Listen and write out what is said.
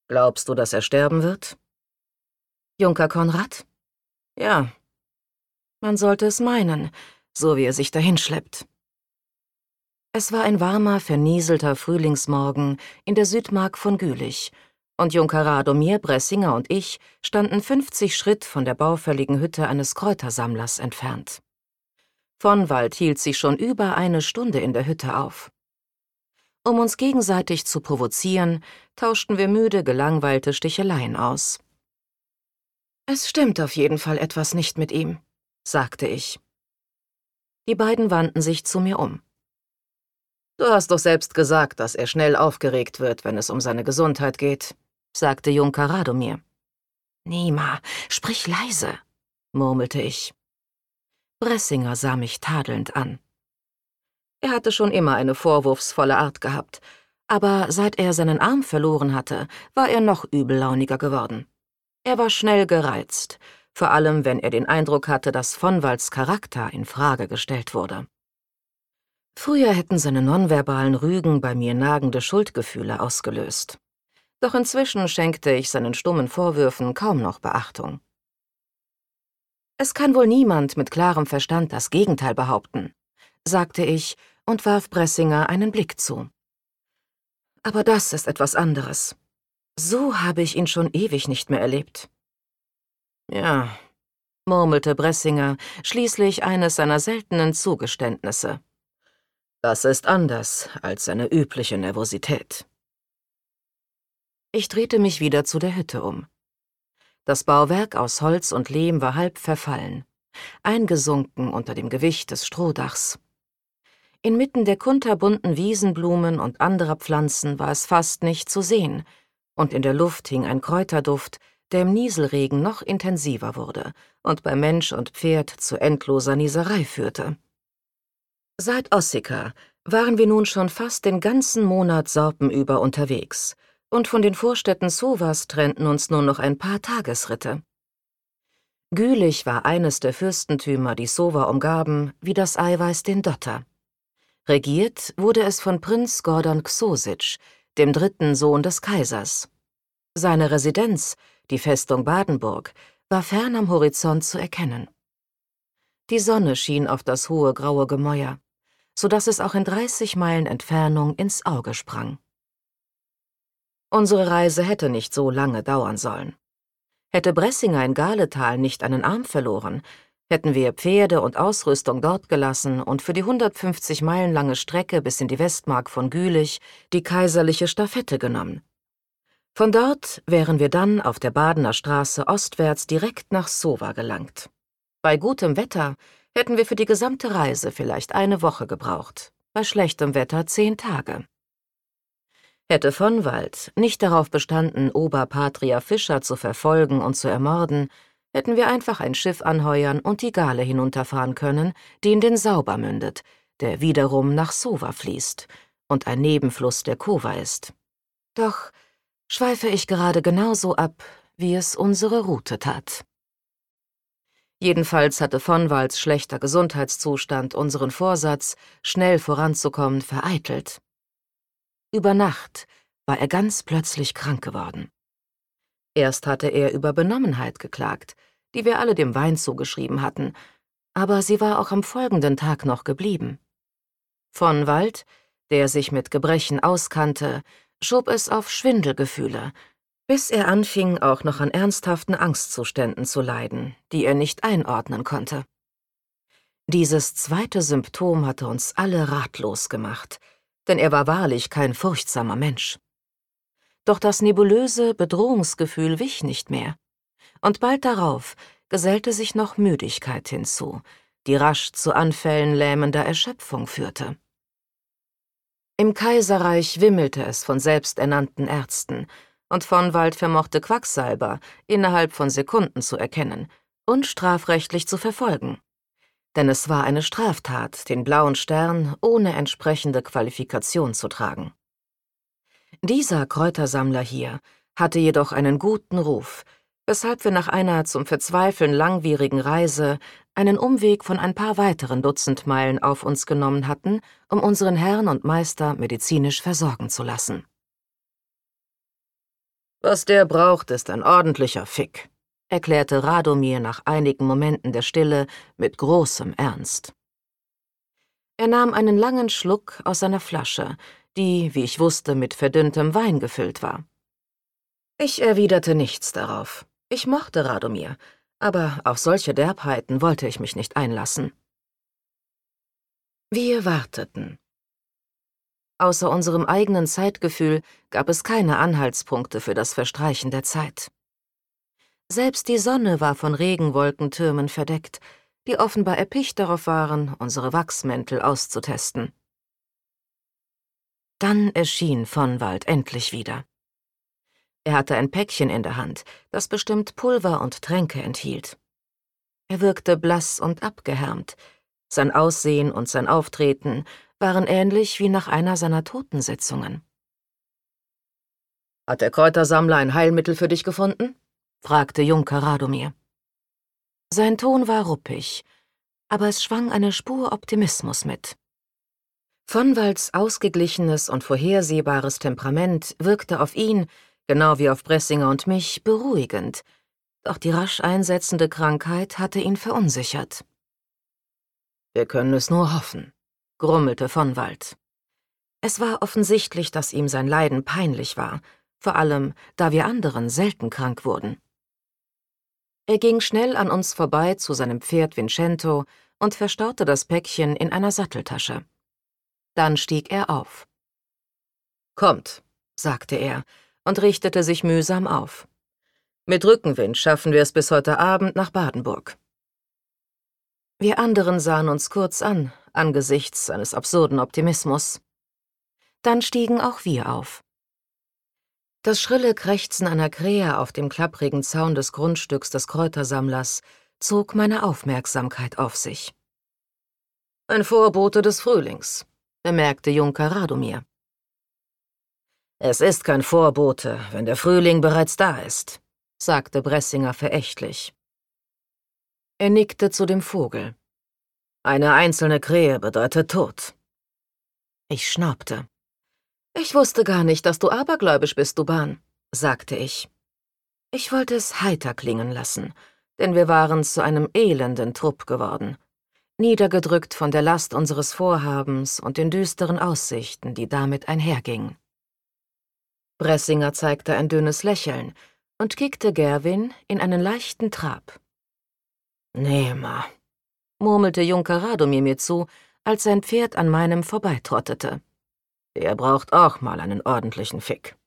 Glaubst du, dass er sterben wird? Junker Konrad? Ja. Man sollte es meinen, so wie er sich dahinschleppt. Es war ein warmer, vernieselter Frühlingsmorgen in der Südmark von Gülich, und Junker Radomir, Bressinger und ich standen 50 Schritt von der baufälligen Hütte eines Kräutersammlers entfernt. Von Wald hielt sich schon über eine Stunde in der Hütte auf. Um uns gegenseitig zu provozieren, tauschten wir müde, gelangweilte Sticheleien aus. »Es stimmt auf jeden Fall etwas nicht mit ihm«, sagte ich. Die beiden wandten sich zu mir um. »Du hast doch selbst gesagt, dass er schnell aufgeregt wird, wenn es um seine Gesundheit geht«, sagte Junker Radomir. »Nima, sprich leise«, murmelte ich. Bressinger sah mich tadelnd an. Er hatte schon immer eine vorwurfsvolle Art gehabt, aber seit er seinen Arm verloren hatte, war er noch übellauniger geworden. Er war schnell gereizt, vor allem wenn er den Eindruck hatte, dass von Walds Charakter in Frage gestellt wurde. Früher hätten seine nonverbalen Rügen bei mir nagende Schuldgefühle ausgelöst. Doch inzwischen schenkte ich seinen stummen Vorwürfen kaum noch Beachtung. »Es kann wohl niemand mit klarem Verstand das Gegenteil behaupten«, sagte ich und warf Bressinger einen Blick zu. »Aber das ist etwas anderes. So habe ich ihn schon ewig nicht mehr erlebt.« »Ja«, murmelte Bressinger, schließlich eines seiner seltenen Zugeständnisse. »Das ist anders als seine übliche Nervosität.« Ich drehte mich wieder zu der Hütte um. Das Bauwerk aus Holz und Lehm war halb verfallen, eingesunken unter dem Gewicht des Strohdachs. Inmitten der kunterbunten Wiesenblumen und anderer Pflanzen war es fast nicht zu sehen, und in der Luft hing ein Kräuterduft, der im Nieselregen noch intensiver wurde und bei Mensch und Pferd zu endloser Nieserei führte. Seit Ossika waren wir nun schon fast den ganzen Monat sorpenüber unterwegs, und von den Vorstädten Sovas trennten uns nur noch ein paar Tagesritte. Gülich war eines der Fürstentümer, die Sova umgaben, wie das Eiweiß den Dotter. Regiert wurde es von Prinz Gordon Ksosic, dem dritten Sohn des Kaisers. Seine Residenz, die Festung Badenburg, war fern am Horizont zu erkennen. Die Sonne schien auf das hohe graue Gemäuer, so dass es auch in 30 Meilen Entfernung ins Auge sprang. Unsere Reise hätte nicht so lange dauern sollen. Hätte Bressinger in Galetal nicht einen Arm verloren, hätten wir Pferde und Ausrüstung dort gelassen und für die 150 Meilen lange Strecke bis in die Westmark von Gülich die kaiserliche Stafette genommen. Von dort wären wir dann auf der Badener Straße ostwärts direkt nach Sova gelangt. Bei gutem Wetter hätten wir für die gesamte Reise vielleicht eine Woche gebraucht, bei schlechtem Wetter 10 Tage. Hätte von Wald nicht darauf bestanden, Oberpatria Fischer zu verfolgen und zu ermorden, hätten wir einfach ein Schiff anheuern und die Gale hinunterfahren können, die in den Sauber mündet, der wiederum nach Sova fließt und ein Nebenfluss der Kova ist. Doch schweife ich gerade genauso ab, wie es unsere Route tat. Jedenfalls hatte von Walds schlechter Gesundheitszustand unseren Vorsatz, schnell voranzukommen, vereitelt. Über Nacht war er ganz plötzlich krank geworden. Erst hatte er über Benommenheit geklagt, die wir alle dem Wein zugeschrieben hatten, aber sie war auch am folgenden Tag noch geblieben. Von Wald, der sich mit Gebrechen auskannte, schob es auf Schwindelgefühle, bis er anfing, auch noch an ernsthaften Angstzuständen zu leiden, die er nicht einordnen konnte. Dieses zweite Symptom hatte uns alle ratlos gemacht, denn er war wahrlich kein furchtsamer Mensch. Doch das nebulöse Bedrohungsgefühl wich nicht mehr, und bald darauf gesellte sich noch Müdigkeit hinzu, die rasch zu Anfällen lähmender Erschöpfung führte. Im Kaiserreich wimmelte es von selbsternannten Ärzten, und von Wald vermochte Quacksalber innerhalb von Sekunden zu erkennen und strafrechtlich zu verfolgen. Denn es war eine Straftat, den blauen Stern ohne entsprechende Qualifikation zu tragen. Dieser Kräutersammler hier hatte jedoch einen guten Ruf, weshalb wir nach einer zum Verzweifeln langwierigen Reise einen Umweg von ein paar weiteren Dutzend Meilen auf uns genommen hatten, um unseren Herrn und Meister medizinisch versorgen zu lassen. Was der braucht, ist ein ordentlicher Fick, erklärte Radomir nach einigen Momenten der Stille mit großem Ernst. Er nahm einen langen Schluck aus seiner Flasche, die, wie ich wusste, mit verdünntem Wein gefüllt war. Ich erwiderte nichts darauf. Ich mochte Radomir, aber auf solche Derbheiten wollte ich mich nicht einlassen. Wir warteten. Außer unserem eigenen Zeitgefühl gab es keine Anhaltspunkte für das Verstreichen der Zeit. Selbst die Sonne war von Regenwolkentürmen verdeckt, die offenbar erpicht darauf waren, unsere Wachsmäntel auszutesten. Dann erschien von Wald endlich wieder. Er hatte ein Päckchen in der Hand, das bestimmt Pulver und Tränke enthielt. Er wirkte blass und abgehärmt. Sein Aussehen und sein Auftreten waren ähnlich wie nach einer seiner Totensitzungen. »Hat der Kräutersammler ein Heilmittel für dich gefunden?« fragte Junker Radomir. Sein Ton war ruppig, aber es schwang eine Spur Optimismus mit. Von Walds ausgeglichenes und vorhersehbares Temperament wirkte auf ihn, genau wie auf Bressinger und mich, beruhigend, doch die rasch einsetzende Krankheit hatte ihn verunsichert. »Wir können es nur hoffen«, grummelte von Wald. Es war offensichtlich, dass ihm sein Leiden peinlich war, vor allem, da wir anderen selten krank wurden. Er ging schnell an uns vorbei zu seinem Pferd Vincento und verstaute das Päckchen in einer Satteltasche. Dann stieg er auf. »Kommt«, sagte er und richtete sich mühsam auf. »Mit Rückenwind schaffen wir es bis heute Abend nach Badenburg.« Wir anderen sahen uns kurz an, angesichts seines absurden Optimismus. Dann stiegen auch wir auf. Das schrille Krächzen einer Krähe auf dem klapprigen Zaun des Grundstücks des Kräutersammlers zog meine Aufmerksamkeit auf sich. »Ein Vorbote des Frühlings«, bemerkte Junker Radomir. »Es ist kein Vorbote, wenn der Frühling bereits da ist«, sagte Bressinger verächtlich. Er nickte zu dem Vogel. »Eine einzelne Krähe bedeutet Tod.« Ich schnaubte. »Ich wusste gar nicht, dass du abergläubisch bist, Duban«, sagte ich. Ich wollte es heiter klingen lassen, denn wir waren zu einem elenden Trupp geworden, niedergedrückt von der Last unseres Vorhabens und den düsteren Aussichten, die damit einhergingen. Bressinger zeigte ein dünnes Lächeln und kickte Gerwin in einen leichten Trab. »Nehmer«, murmelte Junker Radomir mir zu, als sein Pferd an meinem vorbeitrottete. »Der braucht auch mal einen ordentlichen Fick.«